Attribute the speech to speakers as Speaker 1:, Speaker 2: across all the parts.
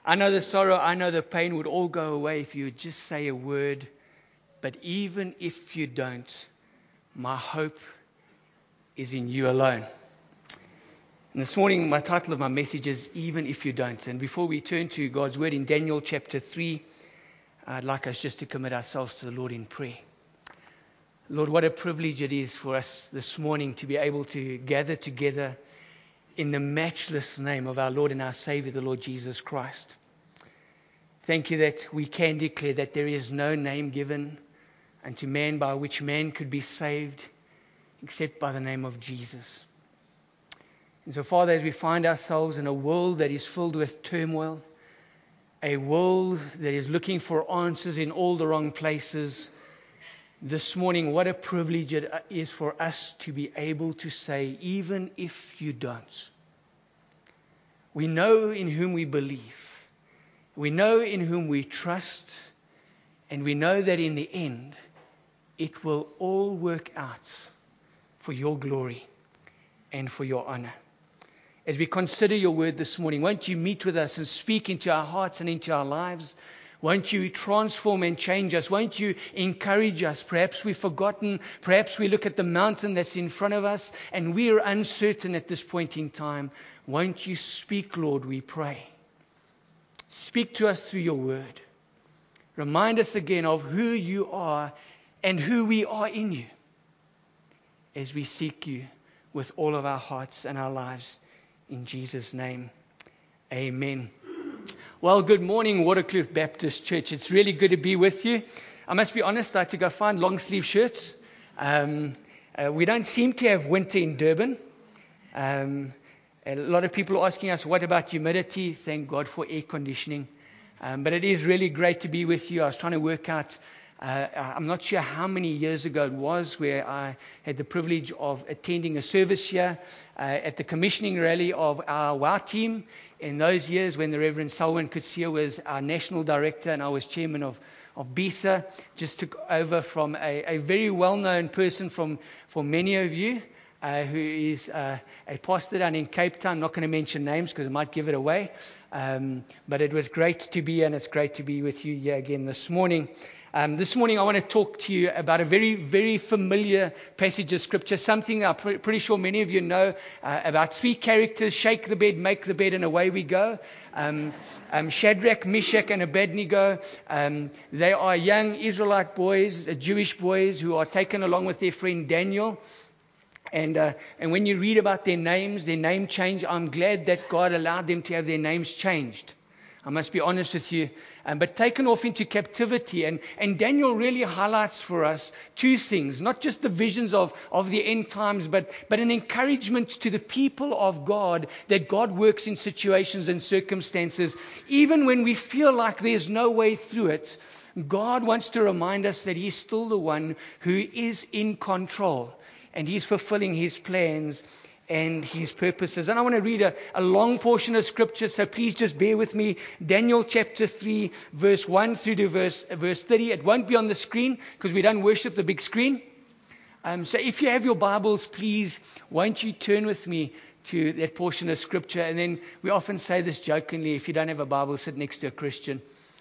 Speaker 1: I know the sorrow, I know the pain would all go away if you would just say a word. But even if you don't, my hope is in you alone. And this morning, my title of my message is Even If You Don't. And before we turn to God's Word in Daniel chapter 3, I'd like us just to commit ourselves to the Lord in prayer. Lord, what a privilege it is for us this morning to be able to gather together in the matchless name of our Lord and our Savior, the Lord Jesus Christ. Thank you that we can declare that there is no name given unto man by which man could be saved except by the name of Jesus. And so, Father, as we find ourselves in a world that is filled with turmoil, a world that is looking for answers in all the wrong places, this morning, what a privilege it is for us to be able to say, even if you don't. We know in whom we believe. We know in whom we trust. And we know that in the end, it will all work out for your glory and for your honor. As we consider your word this morning, won't you meet with us and speak into our hearts and into our lives? Won't you transform and change us? Won't you encourage us? Perhaps we've forgotten. Perhaps we look at the mountain that's in front of us and we are uncertain at this point in time. Won't you speak, Lord, we pray. Speak to us through your word. Remind us again of who you are and who we are in you as we seek you with all of our hearts and our lives. In Jesus' name, amen. Well, good morning, Waterkloof Baptist Church. It's really good to be with you. I must be honest, I had to go find long sleeve shirts. We don't seem to have winter in Durban. A lot of people are asking us, what about humidity? Thank God for air conditioning. But it is really great to be with you. I was trying to work out, I'm not sure how many years ago it was where I had the privilege of attending a service here at the commissioning rally of our WOW team. In those years when the Reverend Selwyn Kutsia was our national director and I was chairman of BISA, just took over from a very well-known person for many of you, who is a pastor down in Cape Town. I'm not going to mention names because I might give it away. But it was great to be here, and it's great to be with you here again this morning. This morning I want to talk to you about a very, very familiar passage of Scripture, something I'm pretty sure many of you know, about three characters: shake the bed, make the bed, and away we go. Shadrach, Meshach, and Abednego. They are young Israelite boys, Jewish boys, who are taken along with their friend Daniel. And when you read about their names, their name change, I'm glad that God allowed them to have their names changed. I must be honest with you. But taken off into captivity. And Daniel really highlights for us two things, not just the visions of the end times, but an encouragement to the people of God that God works in situations and circumstances. Even when we feel like there's no way through it, God wants to remind us that He's still the one who is in control. And He's fulfilling His plans and His purposes. And I want to read a long portion of Scripture, so please just bear with me. Daniel chapter 3, verse 1 through to verse 30. It won't be on the screen because we don't worship the big screen. So if you have your Bibles, please, won't you turn with me to that portion of Scripture? And then we often say this jokingly: if you don't have a Bible, sit next to a Christian.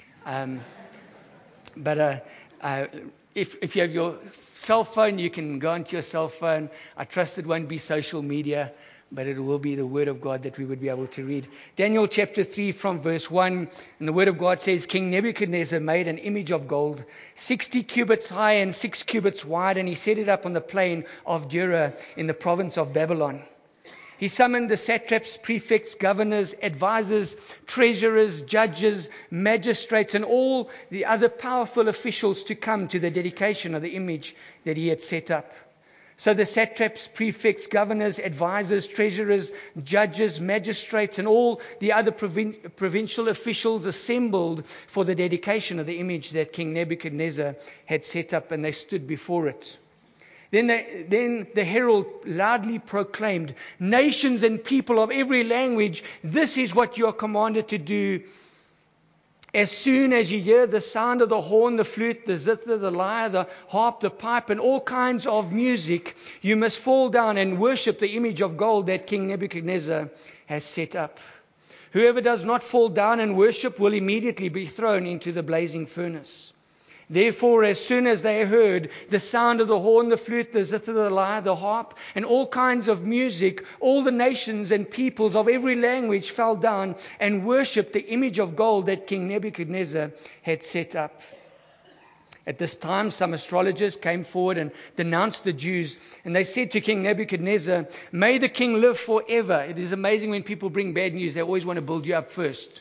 Speaker 1: If you have your cell phone, you can go onto your cell phone. I trust it won't be social media, but it will be the Word of God that we would be able to read. Daniel chapter 3 from verse 1, and the Word of God says, King Nebuchadnezzar made an image of gold, 60 cubits high and 6 cubits wide, and he set it up on the plain of Dura in the province of Babylon. He summoned the satraps, prefects, governors, advisors, treasurers, judges, magistrates, and all the other powerful officials to come to the dedication of the image that he had set up. So the satraps, prefects, governors, advisors, treasurers, judges, magistrates, and all the other provincial officials assembled for the dedication of the image that King Nebuchadnezzar had set up, and they stood before it. Then the herald loudly proclaimed, nations and people of every language, this is what you are commanded to do. As soon as you hear the sound of the horn, the flute, the zither, the lyre, the harp, the pipe, and all kinds of music, you must fall down and worship the image of gold that King Nebuchadnezzar has set up. Whoever does not fall down and worship will immediately be thrown into the blazing furnace. Therefore, as soon as they heard the sound of the horn, the flute, the zither, the lyre, the harp, and all kinds of music, all the nations and peoples of every language fell down and worshipped the image of gold that King Nebuchadnezzar had set up. At this time, some astrologers came forward and denounced the Jews, and they said to King Nebuchadnezzar, "May the king live forever." It is amazing when people bring bad news, they always want to build you up first.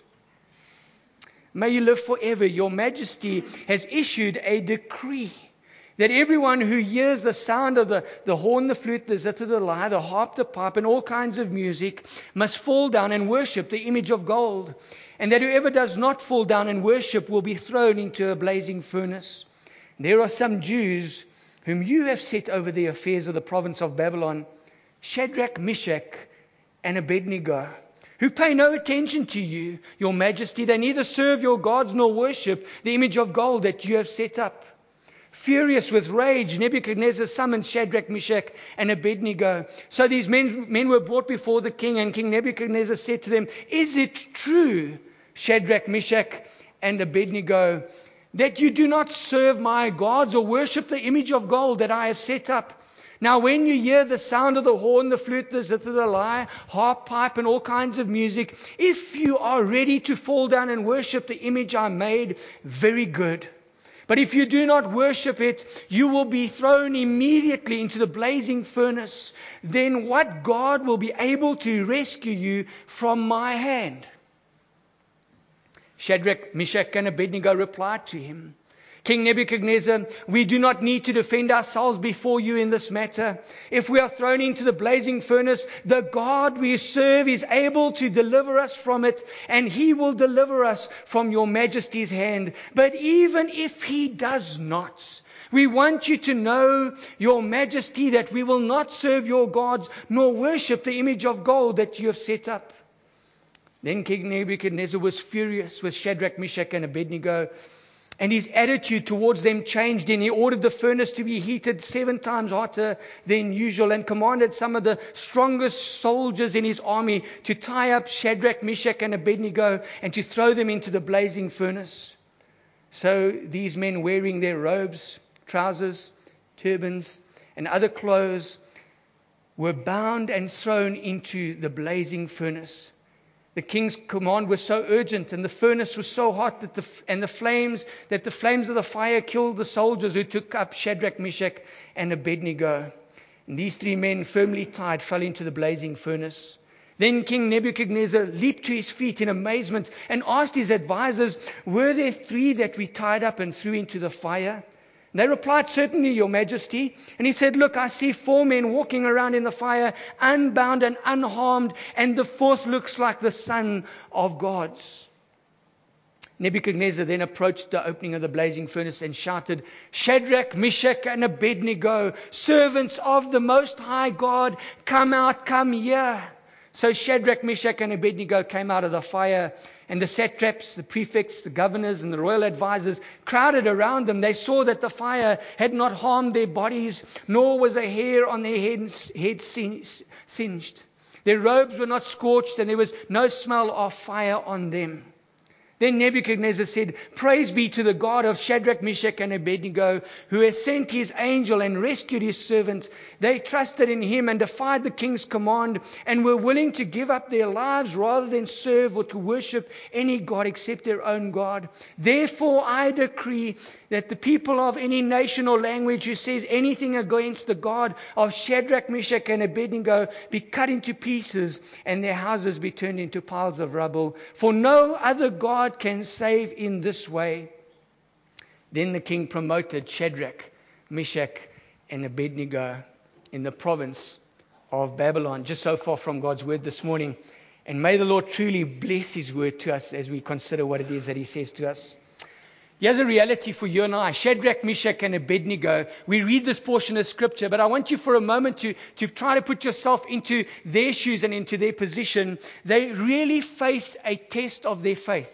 Speaker 1: "May you live forever. Your Majesty has issued a decree that everyone who hears the sound of the horn, the flute, the zither, the lyre, the harp, the pipe, and all kinds of music must fall down and worship the image of gold, and that whoever does not fall down and worship will be thrown into a blazing furnace. There are some Jews whom you have set over the affairs of the province of Babylon, Shadrach, Meshach, and Abednego, who pay no attention to you, your Majesty. They neither serve your gods nor worship the image of gold that you have set up." Furious with rage, Nebuchadnezzar summoned Shadrach, Meshach, and Abednego. So these men were brought before the king, and King Nebuchadnezzar said to them, "Is it true, Shadrach, Meshach, and Abednego, that you do not serve my gods or worship the image of gold that I have set up? Now when you hear the sound of the horn, the flute, the zither, the lyre, harp, pipe, and all kinds of music, if you are ready to fall down and worship the image I made, very good. But if you do not worship it, you will be thrown immediately into the blazing furnace. Then what God will be able to rescue you from my hand?" Shadrach, Meshach, and Abednego replied to him, "King Nebuchadnezzar, we do not need to defend ourselves before you in this matter. If we are thrown into the blazing furnace, the God we serve is able to deliver us from it, and he will deliver us from your Majesty's hand. But even if he does not, we want you to know, your Majesty, that we will not serve your gods nor worship the image of gold that you have set up." Then King Nebuchadnezzar was furious with Shadrach, Meshach, and Abednego, and his attitude towards them changed, and he ordered the furnace to be heated 7 times hotter than usual, and commanded some of the strongest soldiers in his army to tie up Shadrach, Meshach, and Abednego and to throw them into the blazing furnace. So these men, wearing their robes, trousers, turbans, and other clothes, were bound and thrown into the blazing furnace. The king's command was so urgent, and the furnace was so hot that the flames of the fire killed the soldiers who took up Shadrach, Meshach, and Abednego. And these 3 men, firmly tied, fell into the blazing furnace. Then King Nebuchadnezzar leaped to his feet in amazement and asked his advisors, "Were there 3 that we tied up and threw into the fire?" They replied, "Certainly, your Majesty." And he said, "Look, I see 4 men walking around in the fire, unbound and unharmed, and the 4th looks like the Son of Gods." Nebuchadnezzar then approached the opening of the blazing furnace and shouted, "Shadrach, Meshach, and Abednego, servants of the Most High God, come out, come here." So Shadrach, Meshach, and Abednego came out of the fire, and the satraps, the prefects, the governors, and the royal advisors crowded around them. They saw that the fire had not harmed their bodies, nor was a hair on their heads singed. Their robes were not scorched, and there was no smell of fire on them. Then Nebuchadnezzar said, "Praise be to the God of Shadrach, Meshach, and Abednego, who has sent his angel and rescued his servant. They trusted in him and defied the king's command, and were willing to give up their lives rather than serve or to worship any god except their own God. Therefore I decree that the people of any nation or language who says anything against the God of Shadrach, Meshach, and Abednego be cut into pieces, and their houses be turned into piles of rubble. For no other God can save in this way." Then the king promoted Shadrach, Meshach, and Abednego in the province of Babylon. Just so far from God's word this morning. And may the Lord truly bless his word to us as we consider what it is that he says to us. Here's a reality for you and I. Shadrach, Meshach, and Abednego. We read this portion of scripture, but I want you for a moment to try to put yourself into their shoes and into their position. They really face a test of their faith.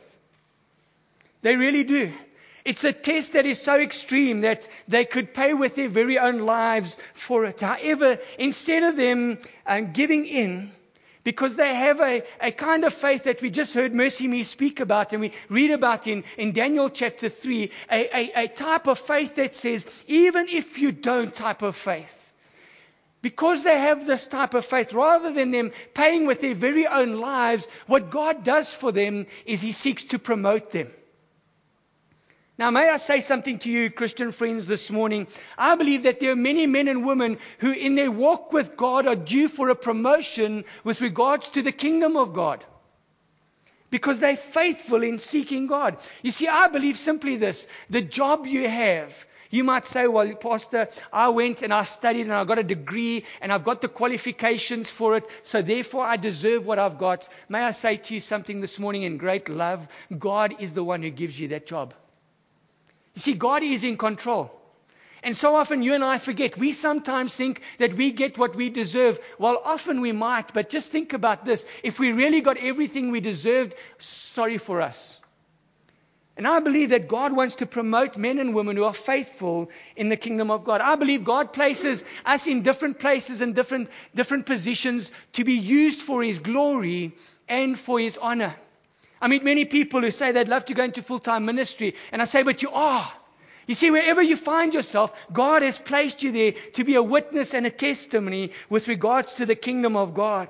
Speaker 1: They really do. It's a test that is so extreme that they could pay with their very own lives for it. However, instead of them giving in, Because they have a kind of faith that we just heard Mercy Me speak about, and we read about in Daniel chapter 3, a type of faith that says, even if you don't type of faith. Because they have this type of faith, rather than them paying with their very own lives, what God does for them is He seeks to promote them. Now, may I say something to you, Christian friends, this morning? I believe that there are many men and women who in their walk with God are due for a promotion with regards to the kingdom of God. Because they're faithful in seeking God. You see, I believe simply this: the job you have. You might say, well, Pastor, I went and I studied and I got a degree and I've got the qualifications for it, so therefore I deserve what I've got. May I say to you something this morning in great love? God is the one who gives you that job. You see, God is in control. And so often you and I forget. We sometimes think that we get what we deserve. Well, often we might, but just think about this. If we really got everything we deserved, sorry for us. And I believe that God wants to promote men and women who are faithful in the kingdom of God. I believe God places us in different places and different positions to be used for His glory and for His honor. I meet many people who say they'd love to go into full-time ministry. And I say, but you are. You see, wherever you find yourself, God has placed you there to be a witness and a testimony with regards to the kingdom of God.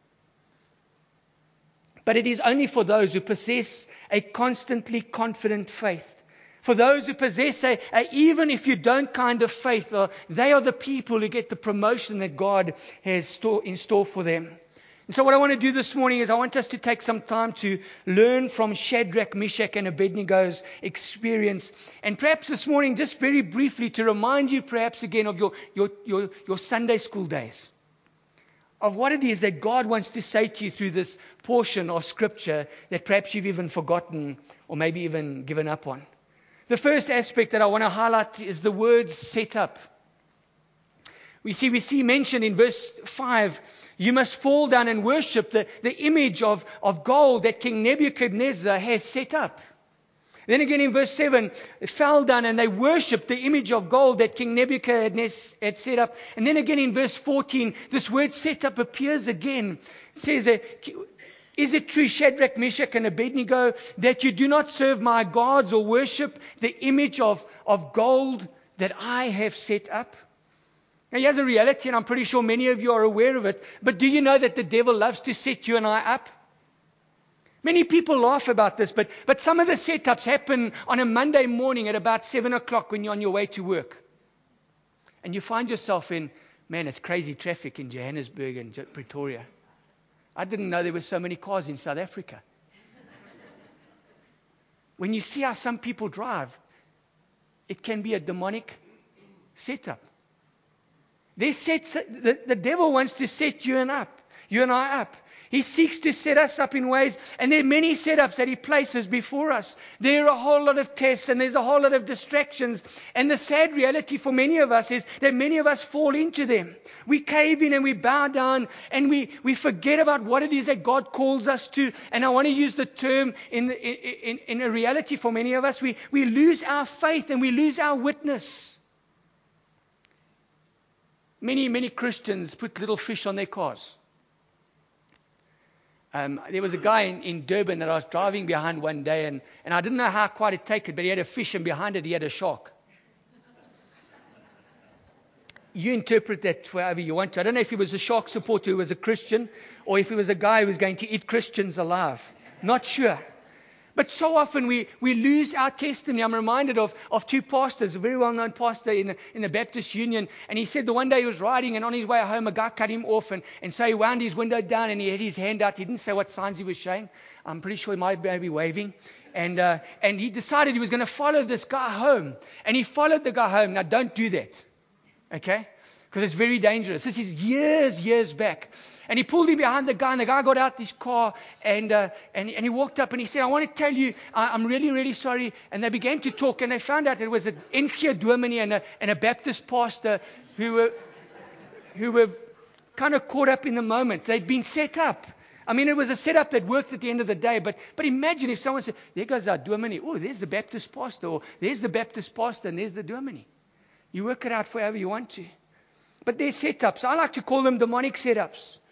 Speaker 1: But it is only for those who possess a constantly confident faith. For those who possess even if you don't kind of faith, they are the people who get the promotion that God has in store for them. And so what I want to do this morning is I want us to take some time to learn from Shadrach, Meshach, and Abednego's experience. And perhaps this morning, just very briefly, to remind you perhaps again of your Sunday school days. Of what it is that God wants to say to you through this portion of Scripture that perhaps you've even forgotten or maybe even given up on. The first aspect that I want to highlight is the word set up. We see mentioned in verse 5, you must fall down and worship the image of gold that King Nebuchadnezzar has set up. Then again in verse 7, they fell down and they worshipped the image of gold that King Nebuchadnezzar had set up. And then again in verse 14, this word set up appears again. It says, is it true, Shadrach, Meshach, and Abednego, that you do not serve my gods or worship the image of gold that I have set up? Now here's a reality, and I'm pretty sure many of you are aware of it. But do you know that the devil loves to set you and I up? Many people laugh about this, but some of the setups happen on a Monday morning at about 7 o'clock when you're on your way to work. And you find yourself in, man, it's crazy traffic in Johannesburg and Pretoria. I didn't know there were so many cars in South Africa. When you see how some people drive, it can be a demonic setup. The devil wants to set you and I up. He seeks to set us up in ways, and there are many setups that He places before us. There are a whole lot of tests, and there's a whole lot of distractions. And the sad reality for many of us is that many of us fall into them. We cave in and we bow down, and we forget about what it is that God calls us to. And I want to use the term in a reality for many of us. We lose our faith and we lose our witness. Many Christians put little fish on their cars. There was a guy in Durban that I was driving behind one day, and I didn't know how quite to take it, but he had a fish, and behind it he had a shark. You interpret that however you want to. I don't know if he was a shark supporter who was a Christian, or if he was a guy who was going to eat Christians alive. Not sure. But so often we lose our testimony. I'm reminded of two pastors, a very well-known pastor in the Baptist Union. And he said the one day he was riding, and on his way home, a guy cut him off. And so he wound his window down, and he had his hand out. He didn't say what signs he was showing. I'm pretty sure he might be waving. And he decided he was going to follow this guy home. And he followed the guy home. Now, don't do that. Okay? Because it's very dangerous. This is years back. And he pulled him behind the guy, and the guy got out his car, and he walked up and he said, I want to tell you, I'm really, really sorry. And they began to talk, and they found out it was an NG Dominee and a Baptist pastor who were kind of caught up in the moment. They'd been set up. I mean, it was a setup that worked at the end of the day, but imagine if someone said, there goes our Dominee. Oh, there's the Baptist pastor, or there's the Baptist pastor, and there's the Dominee. You work it out for however you want to. But they're setups. I like to call them demonic setups.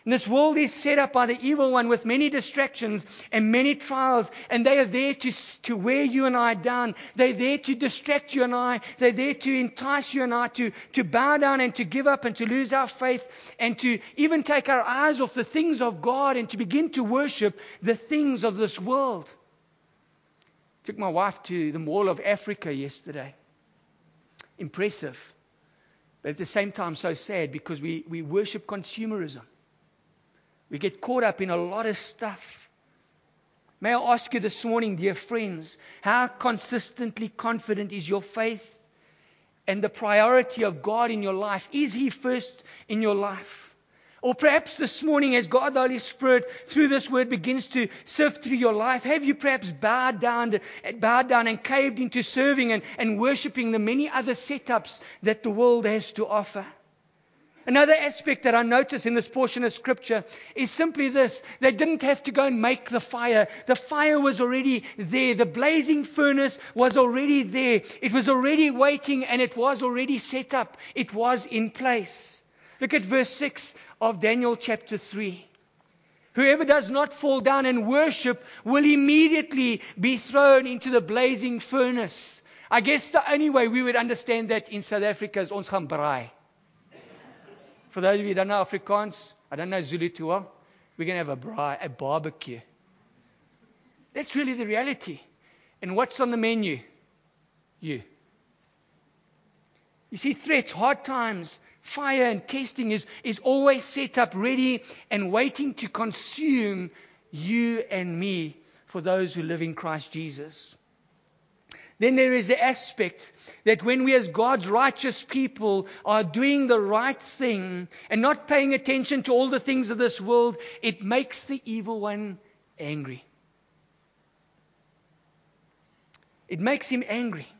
Speaker 1: And this world is set up by the evil one with many distractions and many trials. And they are there to wear you and I down. They're there to distract you and I. They're there to entice you and I to bow down and to give up and to lose our faith. And to even take our eyes off the things of God and to begin to worship the things of this world. Took my wife to the Mall of Africa yesterday. Impressive. But at the same time so sad because we worship consumerism. We get caught up in a lot of stuff. May I ask you this morning, dear friends, how consistently confident is your faith and the priority of God in your life? Is He first in your life? Or perhaps this morning, as God the Holy Spirit through this word begins to sift through your life, have you perhaps bowed down and caved into serving and worshipping the many other setups that the world has to offer? Another aspect that I notice in this portion of Scripture is simply this. They didn't have to go and make the fire. The fire was already there. The blazing furnace was already there. It was already waiting and it was already set up. It was in place. Look at verse 6 of Daniel chapter 3. Whoever does not fall down and worship will immediately be thrown into the blazing furnace. I guess the only way we would understand that in South Africa is ons gaan braai. For those of you who don't know Afrikaans, I don't know Zulu too well, we're going to have a braai, a barbecue. That's really the reality. And what's on the menu? You. You see, threats, hard times, fire and testing is always set up ready and waiting to consume you and me for those who live in Christ Jesus. Then there is the aspect that when we as God's righteous people are doing the right thing and not paying attention to all the things of this world, it makes the evil one angry. It makes him angry.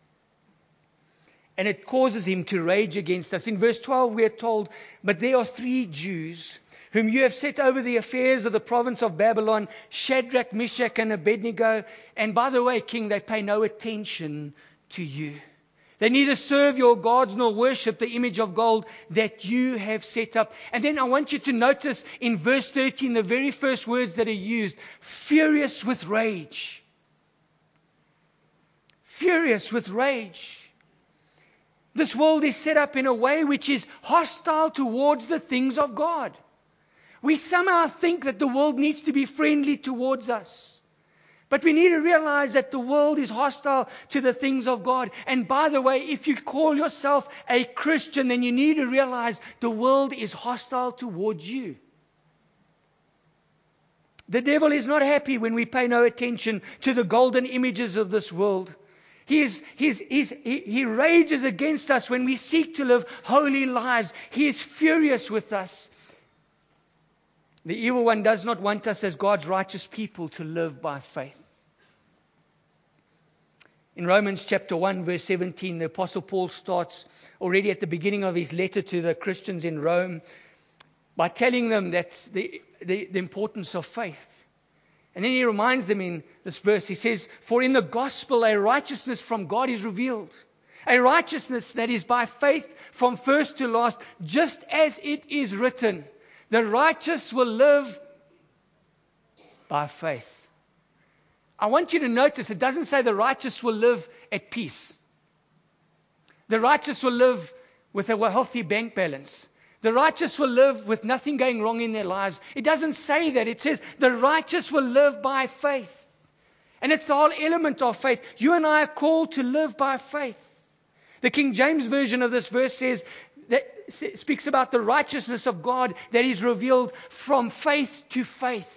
Speaker 1: And it causes him to rage against us. In verse 12 we are told, but there are 3 Jews whom you have set over the affairs of the province of Babylon, Shadrach, Meshach, and Abednego. And by the way, King, they pay no attention to you. They neither serve your gods nor worship the image of gold that you have set up. And then I want you to notice in verse 13, the very first words that are used, furious with rage. Furious with rage. This world is set up in a way which is hostile towards the things of God. We somehow think that the world needs to be friendly towards us. But we need to realize that the world is hostile to the things of God. And by the way, if you call yourself a Christian, then you need to realize the world is hostile towards you. The devil is not happy when we pay no attention to the golden images of this world. He rages against us when we seek to live holy lives. He is furious with us. The evil one does not want us as God's righteous people to live by faith. In Romans chapter 1 verse 17, the Apostle Paul starts already at the beginning of his letter to the Christians in Rome by telling them that the importance of faith. And then he reminds them in this verse, he says, for in the gospel a righteousness from God is revealed. A righteousness that is by faith from first to last, just as it is written. The righteous will live by faith. I want you to notice it doesn't say the righteous will live at peace. The righteous will live with a healthy bank balance. The righteous will live with nothing going wrong in their lives. It doesn't say that. It says the righteous will live by faith. And it's the whole element of faith. You and I are called to live by faith. The King James Version of this verse says, that speaks about the righteousness of God that is revealed from faith to faith.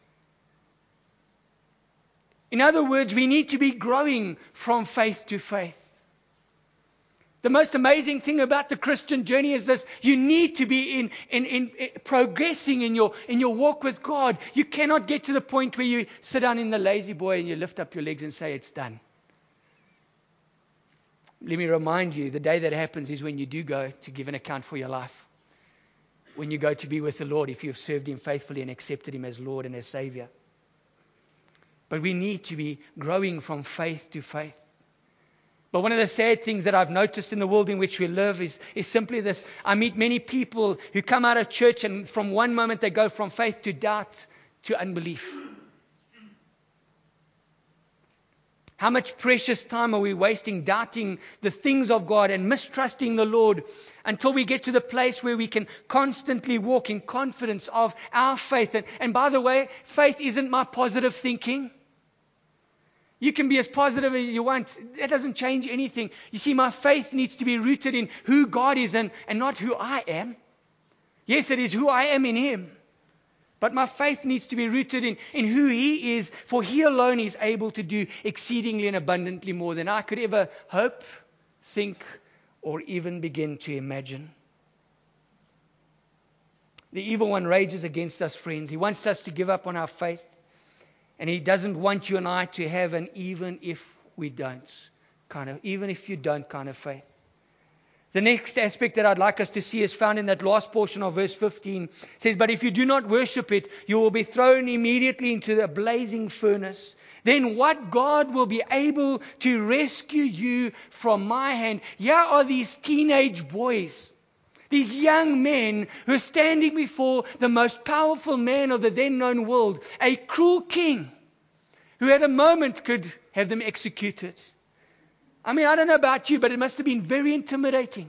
Speaker 1: In other words, we need to be growing from faith to faith. The most amazing thing about the Christian journey is this: you need to be in progressing in your walk with God. You cannot get to the point where you sit down in the lazy boy and you lift up your legs and say it's done. Let me remind you, the day that happens is when you do go to give an account for your life. When you go to be with the Lord, if you have served Him faithfully and accepted Him as Lord and as Savior. But we need to be growing from faith to faith. But one of the sad things that I've noticed in the world in which we live is simply this. I meet many people who come out of church and from one moment they go from faith to doubt to unbelief. How much precious time are we wasting doubting the things of God and mistrusting the Lord until we get to the place where we can constantly walk in confidence of our faith. And by the way, faith isn't my positive thinking. You can be as positive as you want. That doesn't change anything. You see, my faith needs to be rooted in who God is and not who I am. Yes, it is who I am in Him. But my faith needs to be rooted in who He is, for He alone is able to do exceedingly and abundantly more than I could ever hope, think, or even begin to imagine. The evil one rages against us, friends. He wants us to give up on our faith. And he doesn't want you and I to have an even if you don't kind of faith. The next aspect that I'd like us to see is found in that last portion of verse 15. It says, but if you do not worship it, you will be thrown immediately into the blazing furnace. Then what God will be able to rescue you from my hand? Here are these teenage boys. These young men who are standing before the most powerful man of the then known world, a cruel king who at a moment could have them executed. I mean, I don't know about you, but it must have been very intimidating.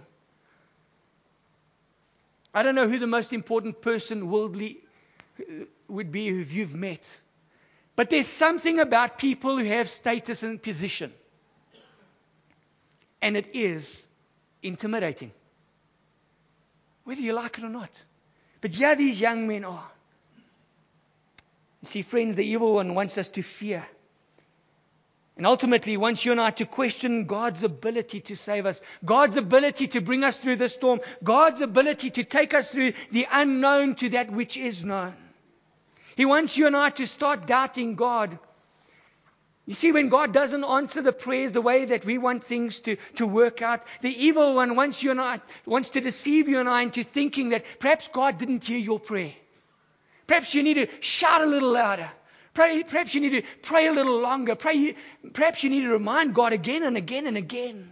Speaker 1: I don't know who the most important person worldly would be who you've met. But there's something about people who have status and position. And it is intimidating. Whether you like it or not. But yeah, these young men are. You see, friends, the evil one wants us to fear. And ultimately wants you and I to question God's ability to save us. God's ability to bring us through the storm. God's ability to take us through the unknown to that which is known. He wants you and I to start doubting God. You see, when God doesn't answer the prayers the way that we want things to work out, the evil one wants to deceive you and I into thinking that perhaps God didn't hear your prayer. Perhaps you need to shout a little louder. Perhaps you need to pray a little longer. Perhaps you need to remind God again and again and again.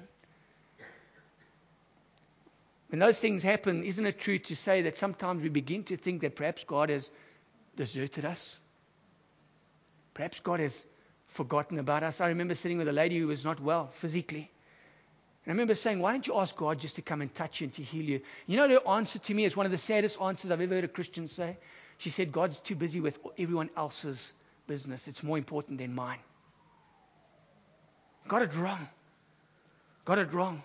Speaker 1: When those things happen, isn't it true to say that sometimes we begin to think that perhaps God has deserted us? Perhaps God has forgotten about us. I remember sitting with a lady who was not well physically. And I remember saying, why don't you ask God just to come and touch you and to heal you? You know, her answer to me is one of the saddest answers I've ever heard a Christian say. She said, God's too busy with everyone else's business. It's more important than mine. Got it wrong. Got it wrong.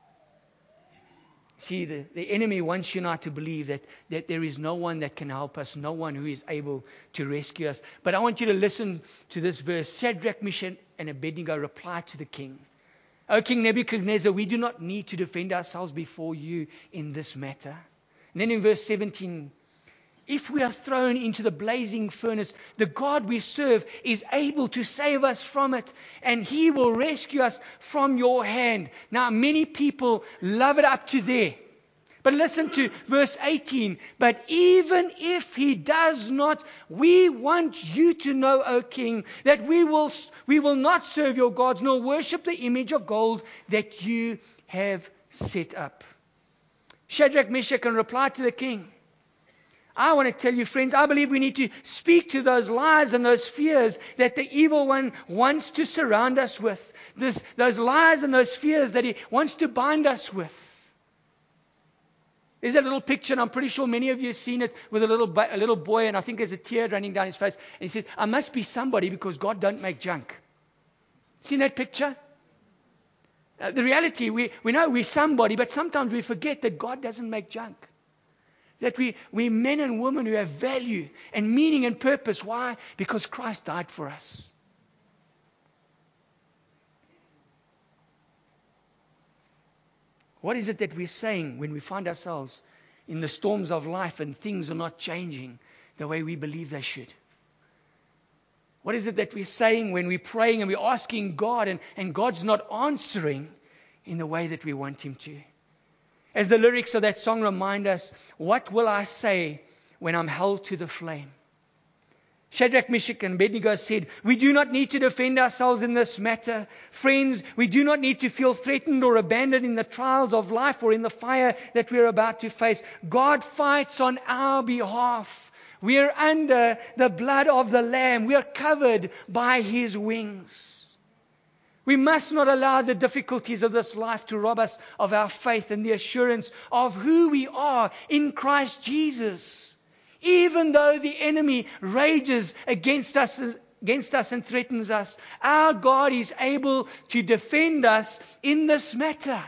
Speaker 1: See, the enemy wants you not to believe that there is no one that can help us, no one who is able to rescue us. But I want you to listen to this verse. Shadrach, Meshach, and Abednego replied to the king, O King Nebuchadnezzar, we do not need to defend ourselves before you in this matter. And then in verse 17, if we are thrown into the blazing furnace, the God we serve is able to save us from it, and He will rescue us from your hand. Now, many people love it up to there. But listen to verse 18. But even if He does not, we want you to know, O King, that we will not serve your gods, nor worship the image of gold that you have set up. Shadrach, Meshach, and replied to the king, I want to tell you, friends, I believe we need to speak to those lies and those fears that the evil one wants to surround us with. Those lies and those fears that he wants to bind us with. There's a little picture, and I'm pretty sure many of you have seen it, with a little boy, and I think there's a tear running down his face. And he says, I must be somebody because God don't make junk. Seen that picture? The reality, we know we're somebody, but sometimes we forget that God doesn't make junk. That we're men and women who have value and meaning and purpose. Why? Because Christ died for us. What is it that we're saying when we find ourselves in the storms of life and things are not changing the way we believe they should? What is it that we're saying when we're praying and we're asking God and God's not answering in the way that we want Him to? As the lyrics of that song remind us, what will I say when I'm held to the flame? Shadrach, Meshach, and Abednego said, we do not need to defend ourselves in this matter. Friends, we do not need to feel threatened or abandoned in the trials of life or in the fire that we're about to face. God fights on our behalf. We are under the blood of the Lamb. We are covered by His wings. We must not allow the difficulties of this life to rob us of our faith and the assurance of who we are in Christ Jesus. Even though the enemy rages against us and threatens us, our God is able to defend us in this matter.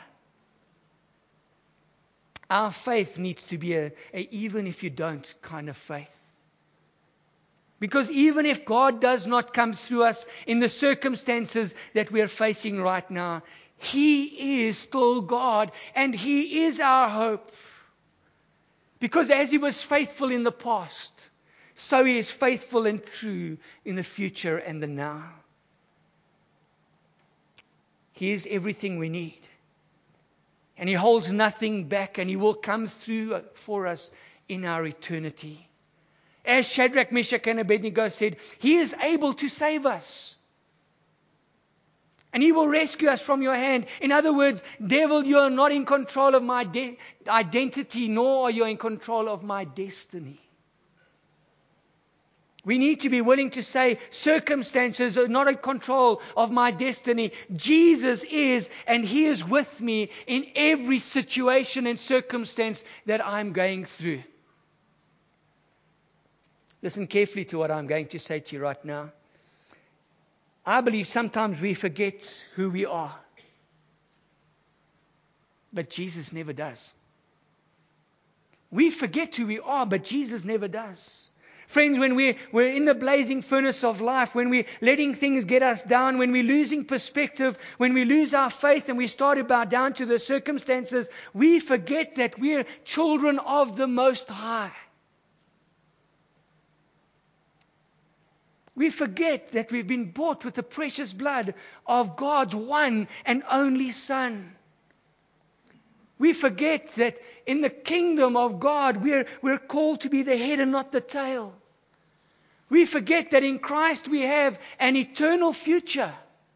Speaker 1: Our faith needs to be a even if you don't kind of faith. Because even if God does not come through us in the circumstances that we are facing right now, He is still God and He is our hope. Because as He was faithful in the past, so He is faithful and true in the future and the now. He is everything we need. And He holds nothing back, and He will come through for us in our eternity. As Shadrach, Meshach, and Abednego said, He is able to save us. And He will rescue us from your hand. In other words, devil, you are not in control of my identity, nor are you in control of my destiny. We need to be willing to say, circumstances are not in control of my destiny. Jesus is, and He is with me in every situation and circumstance that I'm going through. Listen carefully to what I'm going to say to you right now. I believe sometimes we forget who we are. But Jesus never does. We forget who we are, but Jesus never does. Friends, when we're in the blazing furnace of life, when we're letting things get us down, when we're losing perspective, when we lose our faith and we start to bow down to the circumstances, we forget that we're children of the Most High. We forget that we've been bought with the precious blood of God's one and only Son. We forget that in the kingdom of God, we're called to be the head and not the tail. We forget that in Christ we have an eternal future.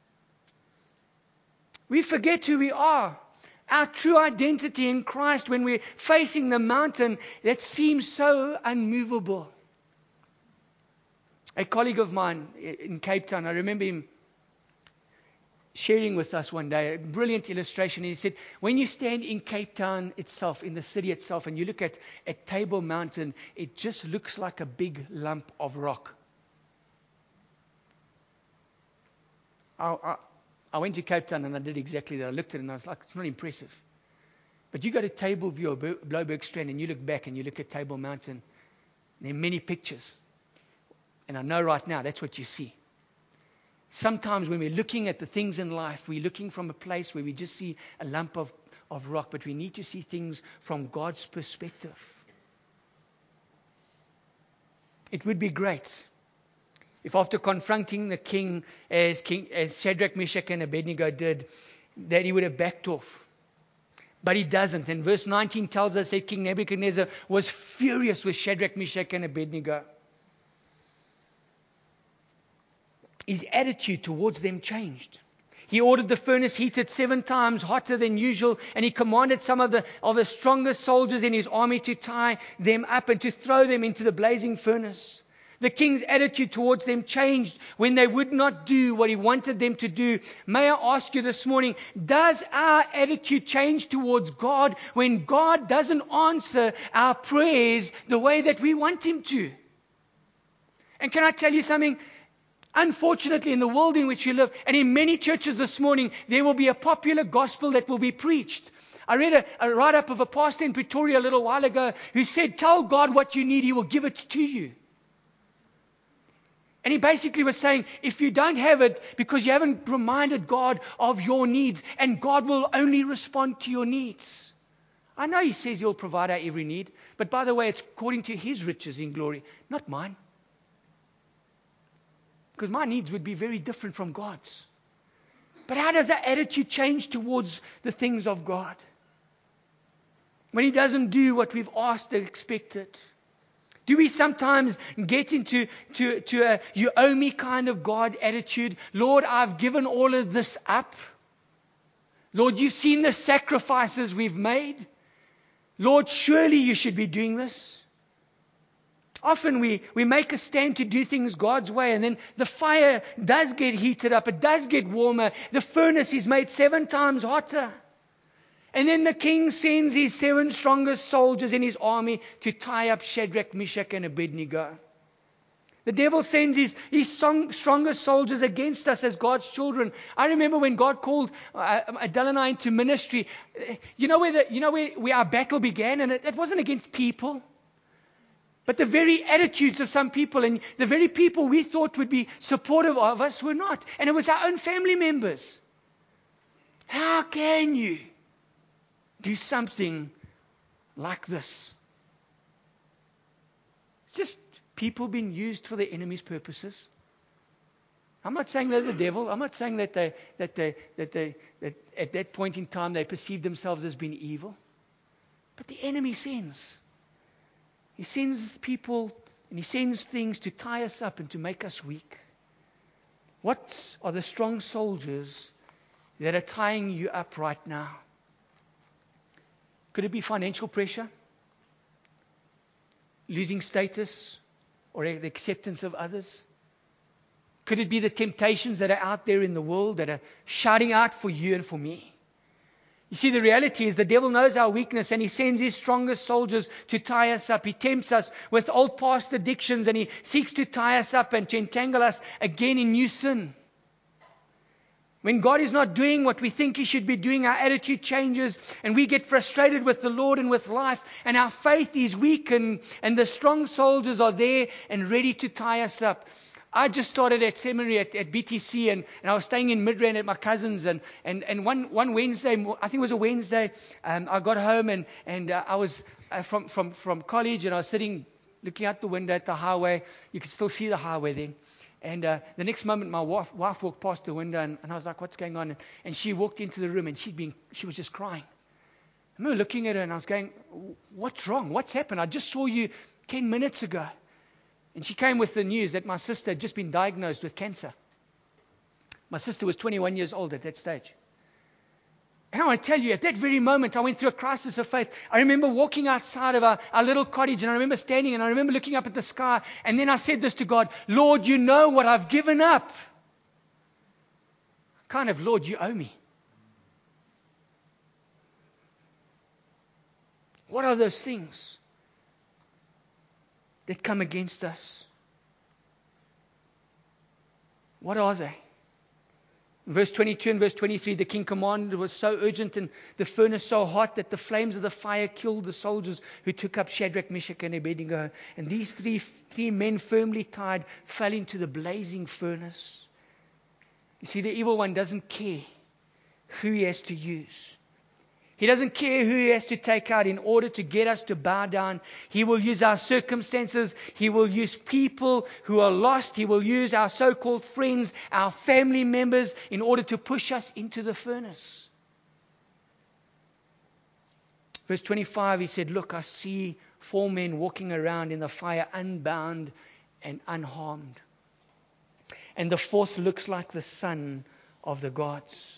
Speaker 1: We forget who we are. Our true identity in Christ when we're facing the mountain that seems so unmovable. A colleague of mine in Cape Town, I remember him sharing with us one day a brilliant illustration. He said, when you stand in Cape Town itself, in the city itself, and you look at Table Mountain, it just looks like a big lump of rock. I went to Cape Town and I did exactly that. I looked at it and I was like, it's not impressive. But you go to Table View or Blouberg Strand and you look back and you look at Table Mountain, there are many pictures. And I know right now that's what you see. Sometimes when we're looking at the things in life, we're looking from a place where we just see a lump of rock, but we need to see things from God's perspective. It would be great if after confronting the king as Shadrach, Meshach, and Abednego did, that he would have backed off. But he doesn't. And verse 19 tells us that King Nebuchadnezzar was furious with Shadrach, Meshach, and Abednego. His attitude towards them changed. He ordered the furnace heated 7 times hotter than usual, and he commanded some of the strongest soldiers in his army to tie them up and to throw them into the blazing furnace. The king's attitude towards them changed when they would not do what he wanted them to do. May I ask you this morning, does our attitude change towards God when God doesn't answer our prayers the way that we want Him to? And can I tell you something? Unfortunately, in the world in which we live, and in many churches this morning, there will be a popular gospel that will be preached. I read a write-up of a pastor in Pretoria a little while ago who said, tell God what you need, He will give it to you. And he basically was saying, if you don't have it because you haven't reminded God of your needs, and God will only respond to your needs. I know He says He'll provide our every need, but by the way, it's according to His riches in glory, not mine. Because my needs would be very different from God's. But how does our attitude change towards the things of God? When He doesn't do what we've asked or expected. Do we sometimes get into a you owe me kind of God attitude? Lord, I've given all of this up. Lord, you've seen the sacrifices we've made. Lord, surely you should be doing this. Often we make a stand to do things God's way, and then the fire does get heated up. It does get warmer. The furnace is made 7 times hotter. And then the king sends his 7 strongest soldiers in his army to tie up Shadrach, Meshach, and Abednego. The devil sends his strongest soldiers against us as God's children. I remember when God called Adele and I into ministry. You know where our battle began, and it wasn't against people. But the very attitudes of some people and the very people we thought would be supportive of us were not. And it was our own family members. How can you do something like this? It's just people being used for the enemy's purposes. I'm not saying they're the devil. I'm not saying that at that point in time they perceived themselves as being evil. But the enemy sins. He sends people and he sends things to tie us up and to make us weak. What are the strong soldiers that are tying you up right now? Could it be financial pressure? Losing status or the acceptance of others? Could it be the temptations that are out there in the world that are shouting out for you and for me? You see, the reality is the devil knows our weakness and he sends his strongest soldiers to tie us up. He tempts us with old past addictions and he seeks to tie us up and to entangle us again in new sin. When God is not doing what we think He should be doing, our attitude changes and we get frustrated with the Lord and with life, and our faith is weakened, and the strong soldiers are there and ready to tie us up. I just started at seminary at BTC, and I was staying in Midrand at my cousin's, and one Wednesday, I think it was a Wednesday, I got home and I was from college, and I was sitting looking out the window at the highway. You could still see the highway then. And the next moment, my wife walked past the window, and I was like, "What's going on?" And she walked into the room, and she was just crying. I remember looking at her, and I was going, "What's wrong? What's happened? I just saw you 10 minutes ago." And she came with the news that my sister had just been diagnosed with cancer. My sister was 21 years old at that stage. And I want to tell you, at that very moment, I went through a crisis of faith. I remember walking outside of our little cottage, and I remember standing, and I remember looking up at the sky, and then I said this to God: "Lord, you know what I've given up." Kind of, Lord, you owe me. What are those things that come against us? What are they? Verse 22 and verse 23, the king commanded was so urgent and the furnace so hot that the flames of the fire killed the soldiers who took up Shadrach, Meshach, and Abednego. And these three men firmly tied fell into the blazing furnace. You see, the evil one doesn't care who he has to use. He doesn't care who he has to take out in order to get us to bow down. He will use our circumstances. He will use people who are lost. He will use our so-called friends, our family members, in order to push us into the furnace. Verse 25, he said, "Look, I see 4 men walking around in the fire, unbound and unharmed. And the 4th looks like the son of the gods."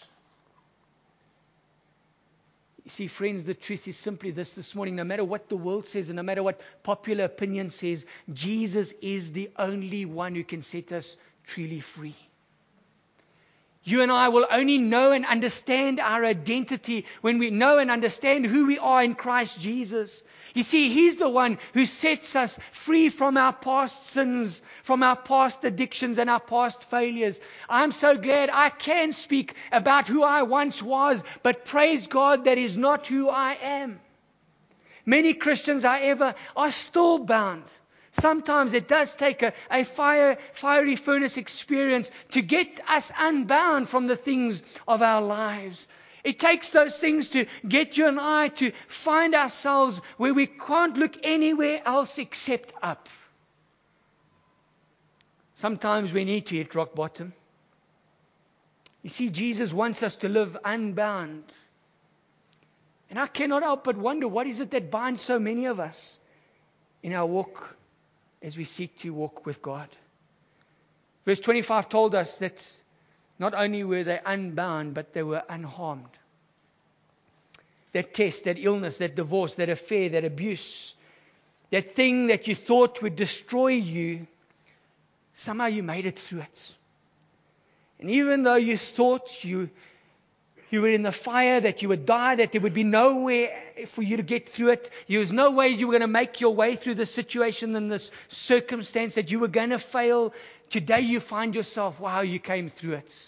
Speaker 1: You see, friends, the truth is simply this morning. No matter what the world says and no matter what popular opinion says, Jesus is the only one who can set us truly free. You and I will only know and understand our identity when we know and understand who we are in Christ Jesus. You see, He's the one who sets us free from our past sins, from our past addictions and our past failures. I'm so glad I can speak about who I once was, but praise God, that is not who I am. Many Christians, however, are still bound. Sometimes it does take a fiery furnace experience to get us unbound from the things of our lives. It takes those things to get you and I to find ourselves where we can't look anywhere else except up. Sometimes we need to hit rock bottom. You see, Jesus wants us to live unbound. And I cannot help but wonder, what is it that binds so many of us in our walk as we seek to walk with God. Verse 25 told us that not only were they unbound, but they were unharmed. That test, that illness, that divorce, that affair, that abuse, that thing that you thought would destroy you, somehow you made it through it. And even though you thought you were in the fire, that you would die, that there would be nowhere for you to get through it, there was no ways you were going to make your way through this situation and this circumstance, that you were going to fail, today you find yourself, wow, you came through it.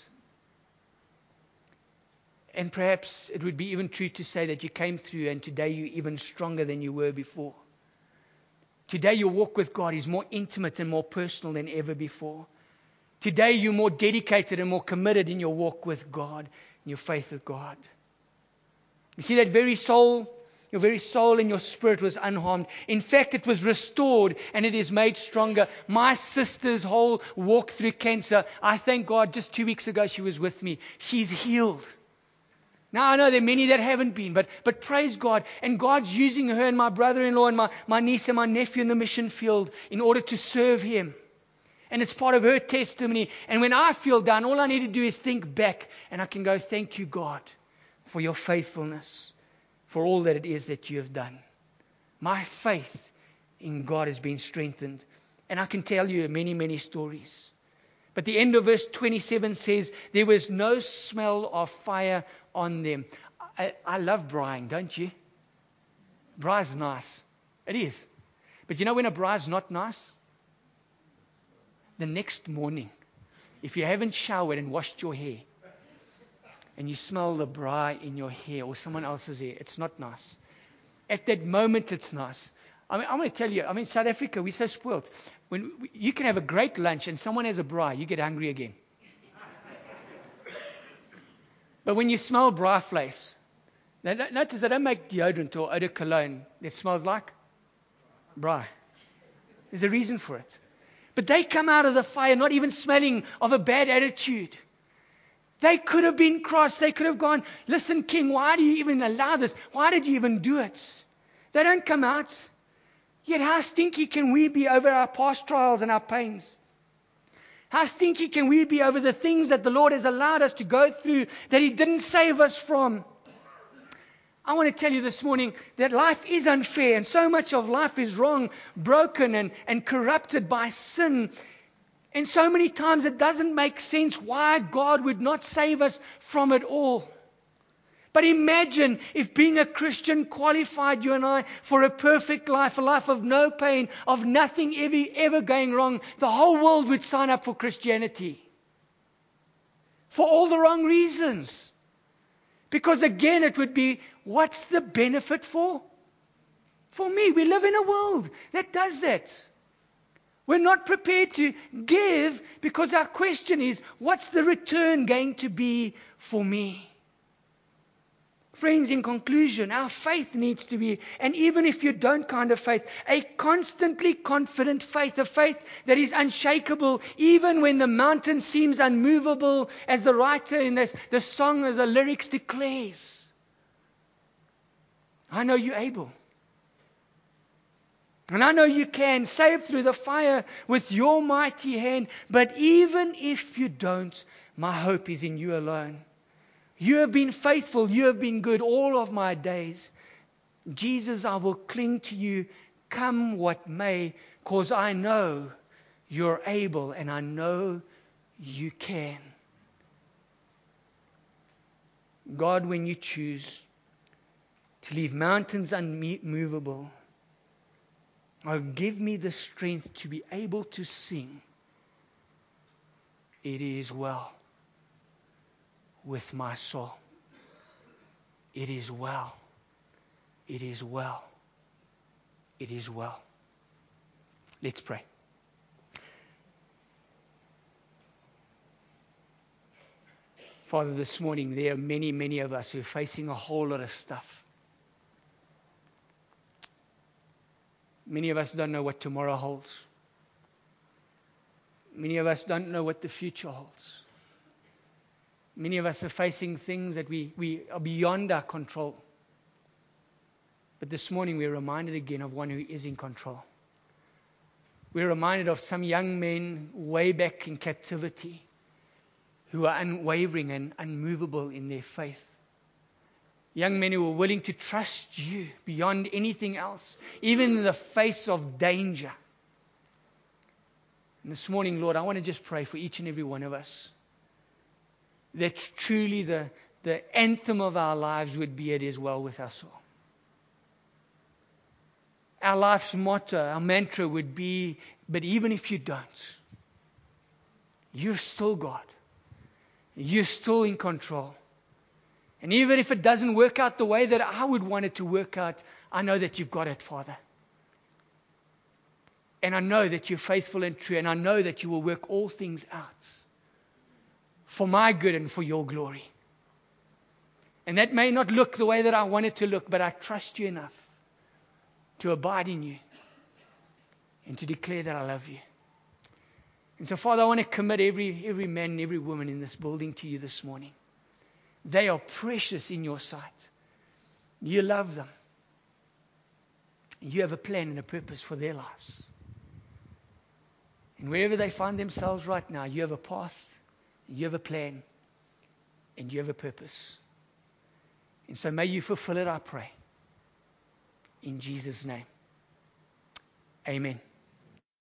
Speaker 1: And perhaps it would be even true to say that you came through and today you're even stronger than you were before. Today your walk with God is more intimate and more personal than ever before. Today you're more dedicated and more committed in your walk with God, in your faith with God. You see, that very soul, your very soul and your spirit was unharmed. In fact, it was restored and it is made stronger. My sister's whole walk through cancer, I thank God, just 2 weeks ago she was with me. She's healed. Now, I know there are many that haven't been, but praise God. And God's using her and my brother-in-law and my niece and my nephew in the mission field in order to serve Him. And it's part of her testimony. And when I feel down, all I need to do is think back. And I can go, thank you, God, for your faithfulness, for all that it is that you have done. My faith in God has been strengthened. And I can tell you many, many stories. But the end of verse 27 says, there was no smell of fire on them. I love braaiing, don't you? Braai's nice. It is. But you know when a braai's not nice? The next morning, if you haven't showered and washed your hair, and you smell the braai in your hair or someone else's hair, it's not nice. At that moment, it's nice. I'm going to tell you, South Africa, we're so spoiled. You can have a great lunch and someone has a braai, you get hungry again. But when you smell braai vleis, notice they don't make deodorant or eau de cologne that smells like braai. There's a reason for it. But they come out of the fire not even smelling of a bad attitude. They could have been cross. They could have gone, listen, King, why do you even allow this? Why did you even do it? They don't come out. Yet how stinky can we be over our past trials and our pains? How stinky can we be over the things that the Lord has allowed us to go through that He didn't save us from? I want to tell you this morning that life is unfair and so much of life is wrong, broken and corrupted by sin. And so many times it doesn't make sense why God would not save us from it all. But imagine if being a Christian qualified you and I for a perfect life, a life of no pain, of nothing ever going wrong. The whole world would sign up for Christianity. For all the wrong reasons. Because again, it would be, what's the benefit for? For me, we live in a world that does that. We're not prepared to give because our question is, what's the return going to be for me? Friends, in conclusion, our faith needs to be, and even if you don't kind of faith, a constantly confident faith, a faith that is unshakable, even when the mountain seems unmovable, as the writer in the song of the lyrics declares. I know you're able. And I know you can save through the fire with your mighty hand, but even if you don't, my hope is in you alone. You have been faithful, you have been good all of my days. Jesus, I will cling to you, come what may, because I know you're able and I know you can. God, when you choose to leave mountains unmovable, oh, give me the strength to be able to sing, it is well with my soul. It is well. It is well. It is well. Let's pray. Father, this morning there are many, many of us who are facing a whole lot of stuff. Many of us don't know what tomorrow holds. Many of us don't know what the future holds. Many of us are facing things that we are beyond our control. But this morning we're reminded again of one who is in control. We're reminded of some young men way back in captivity who are unwavering and unmovable in their faith. Young men who were willing to trust you beyond anything else, even in the face of danger. And this morning, Lord, I want to just pray for each and every one of us, that truly the anthem of our lives would be, "It is well with us all." Our life's motto, our mantra would be, "But even if you don't, you're still God. You're still in control. And even if it doesn't work out the way that I would want it to work out, I know that you've got it, Father. And I know that you're faithful and true, and I know that you will work all things out for my good and for your glory. And that may not look the way that I want it to look, but I trust you enough to abide in you and to declare that I love you." And so, Father, I want to commit every man and every woman in this building to you this morning. They are precious in your sight. You love them. You have a plan and a purpose for their lives. And wherever they find themselves right now, you have a path, you have a plan, and you have a purpose. And so may you fulfill it, I pray. In Jesus' name. Amen.